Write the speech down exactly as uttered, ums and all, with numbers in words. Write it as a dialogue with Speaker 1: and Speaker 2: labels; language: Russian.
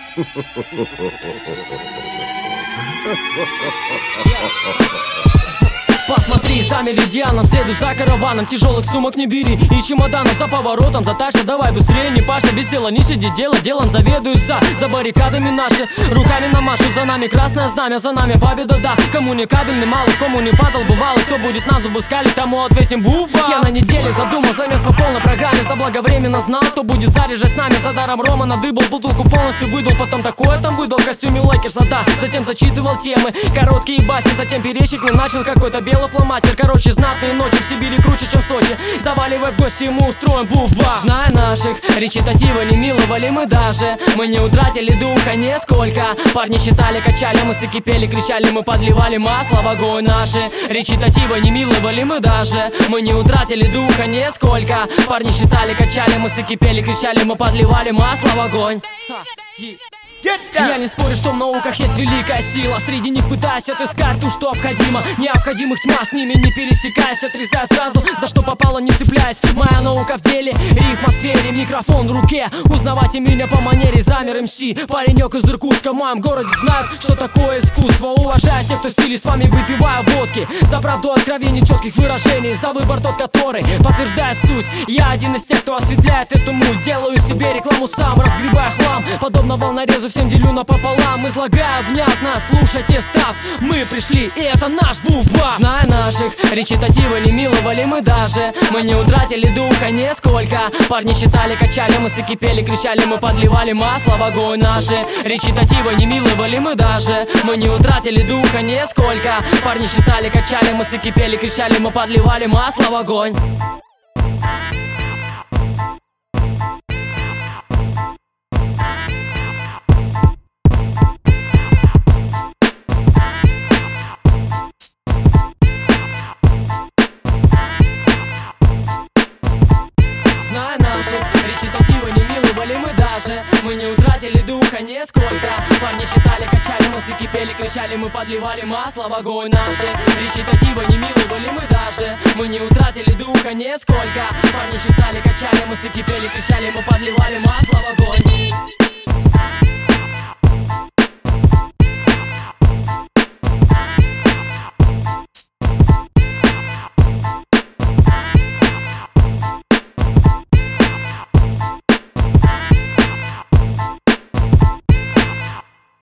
Speaker 1: Посмотри, замели Дианом, следуй за караваном. Тяжелых сумок не бери и чемоданов за поворотом. Затащи, давай быстрее, не парься, без дела не сиди. Дело делом заведуют за, за баррикадами наши. Руками намашут, за нами красное знамя, за нами победа, да. Коммуникабельный малый, кому не падал, бывало. Кто будет на зубы скалить, тому ответим буба. Я на неделе задумал замес по полной программе. Заблаговременно знал, кто будет зареже с нами. За даром Рома надыбал, бутылку полностью выдал. Потом такое там выдал в костюме Лейкерса, да. Затем зачитывал темы, короткие баси. Затем перечить мне начал какой-то белый фломастер. Короче, знатные ночи в Сибири круче, чем в Сочи. Заваливай в гости, мы устроим буф-ба. Зная наших, речитатива не миловали мы даже. Мы не утратили духа нисколько. Парни считали, качали, мы закипели, кричали, мы подливали масло в огонь. Наши речитатива не миловали мы даже. Мы не утратили духа нисколько. Парни считали, качали, мы закипели, кричали, мы подливали масло в огонь. Я не спорю, что в науках есть великая сила. Среди них пытаясь отыскать ту, что обходимо. Необходимых тьма, с ними не пересекаясь. Отрезая сразу, за что попало, не цепляясь. Моя наука в деле, рифма в сфере, микрофон в руке. Узнавайте меня по манере, замер МС. Паренек из Иркутска в моем городе знает, что такое искусство. Уважаю тех, кто в стиле с вами выпивая водки. За правду откровений, четких выражений. За выбор тот, который подтверждает суть. Я один из тех, кто осветляет эту муть. Делаю себе рекламу сам, разгребая хлам. Подобно волнорезу всем делю напополам, излагаю внятно, слушайте став. Мы пришли, и это наш буф-ба. Зная наших, речитатива не миловали мы даже. Мы не утратили духа нисколько. Парни считали, качали, мы закипели, кричали, мы подливали масло в огонь. Наши речитатива не миловали мы даже. Мы не утратили духа нисколько. Парни считали, качали, мы закипели, кричали, мы подливали масло в огонь. Речитатива не миловали мы даже. Мы не утратили духа нисколько. Парни считали, качали, мы закипели, кричали, мы подливали масло в огонь. Наши речитатива не миловали мы даже. Мы не утратили духа нисколько. Парни считали, качали, мы закипели, кричали, мы подливали масло в огонь.